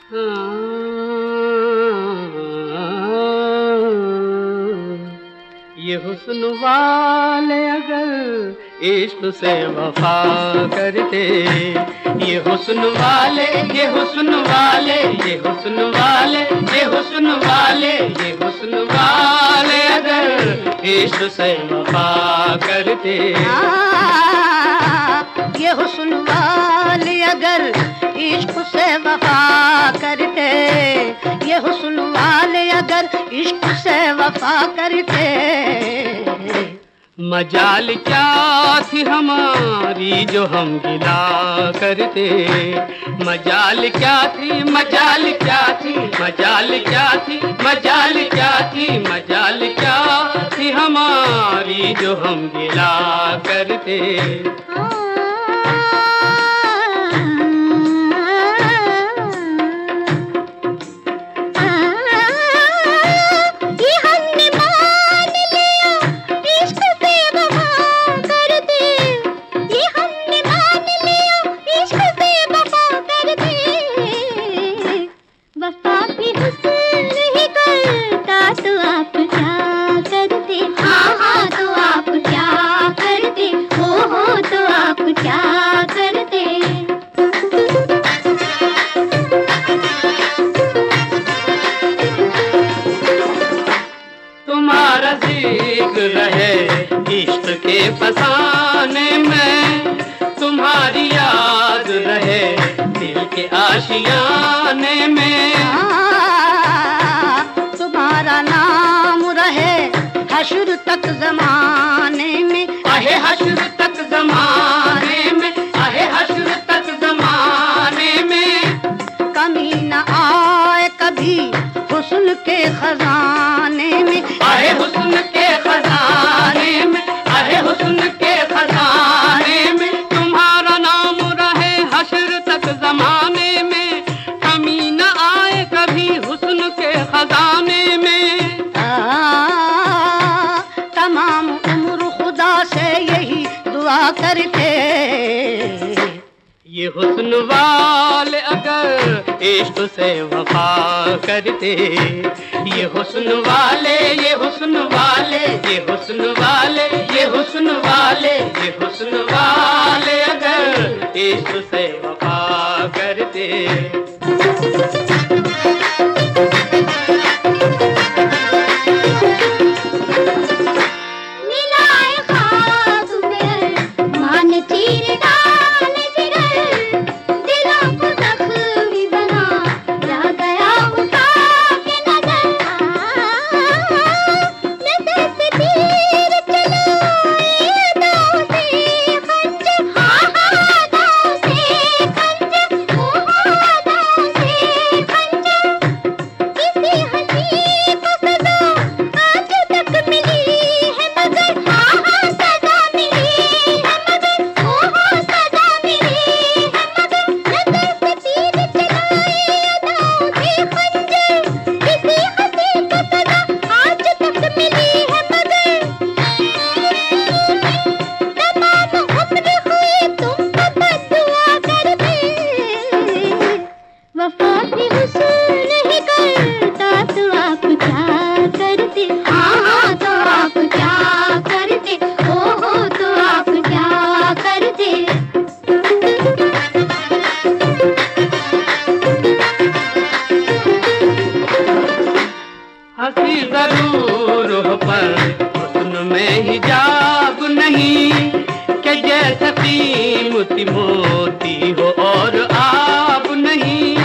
ये हुस्न वाले अगर इश्क से वफा करते, ये हुस्न वाले, ये हुस्न वाले, ये हुस्न वाले, ये हुस्न वाले, ये हुस्न वाले अगर इश्क से वफा करते, ये हुस्न वाले अगर इश्क से वफा करते, ये हुस्न वाले अगर इश्क से वफा करते। मजाल क्या थी हमारी जो हम गिला करते, मजाल क्या थी, मजाल क्या थी, मजाल क्या थी, मजाल क्या थी, मजाल क्या थी हमारी जो हम गिला करते। तुम्हारा जिक्र रहे इश्क के फसाने में, तुम्हारी याद रहे दिल के आशियाने में, तुम्हारा नाम रहे हश्र तक ज़माने में, आहे हश्र तक ज़माने में, आहे हश्र तक ज़माने में। कमी न आए कभी हुस्न के खजाने में, आहे हुस्न के खजाने में, आहे हुस्न के खजाने में। तुम्हारा नाम रहे हश्र तक ज़माने में, कमी न आए कभी हुस्न के खजाने में। तमाम उम्र खुदा से यही दुआ करते, ये हुस्न वाले अगर इश्क से वफा करते, ये हुस्न वाले, ये हुस्न वाले, ये हुस्न वाले, ये हुस्न वाले, ये हुस्न वाले अगर इश्क से वफा करते। हंसी जरूर हो पर हुस्न में हिजाब नहीं, कि जैसे कीमती मोती हो और आब नहीं।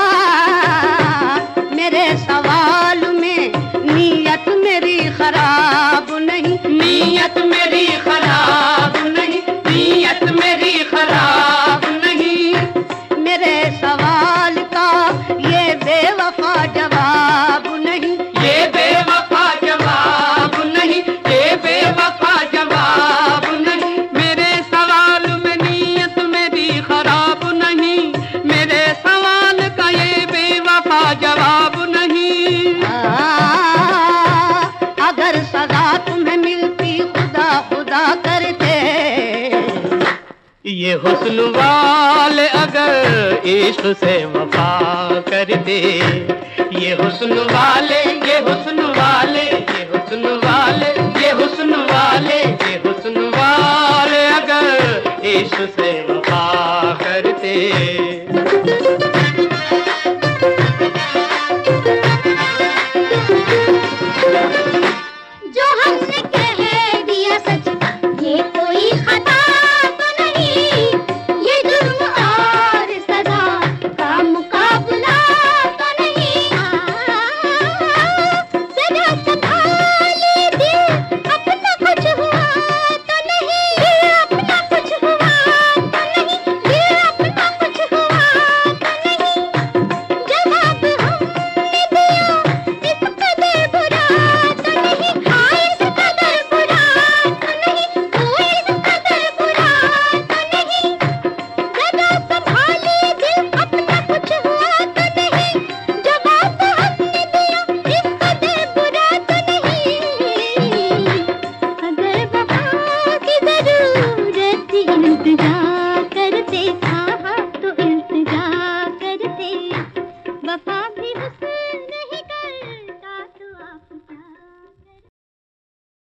मेरे सवाल में नीयत मेरी खराब नहीं, नीयत मेरी खराब नहीं, नीयत मेरी खराब नहीं। मेरे सवाल का ये बेवफा जवाब नहीं, ये बेवफा जवाब नहीं, ये बेवफा जवाब नहीं। मेरे सवाल में नीयत मेरी खराब नहीं, मेरे सवाल का ये बेवफा जवाब नहीं। अगर सजा तुम्हें मिलती खुदा खुदा करते, ये हुस्न वाले अगर इश्क से वफा करते, ये हुस्न वाले, ये हुस्न वाले, ये हुस्न वाले, ये हुस्न वाले, ये हुस्न वाले अगर इश्क से वफा करते। जो हमने कह दिया सच, ये कोई खता तो नहीं, ये जुर्म और सजा का मुकाबला तो नहीं। जरा संभाले दिल, अपना कुछ हुआ तो नहीं, अपना कुछ हुआ तो नहीं, अपना कुछ हुआ तो नहीं। जवाब हमने दिया इस कदर बुरा तो नहीं, हाँ इस कदर बुरा तो नहीं, ओ इस कदर बुरा तो नहीं। जरा संभाले दिल, अपना कुछ हुआ तो नहीं, जवाब हमने दिया इस कदर बुरा तो नहीं। अगर वफा की जरूरत थी, इल्तिजा करते, हाँ तो इल्तिजा करते। वफा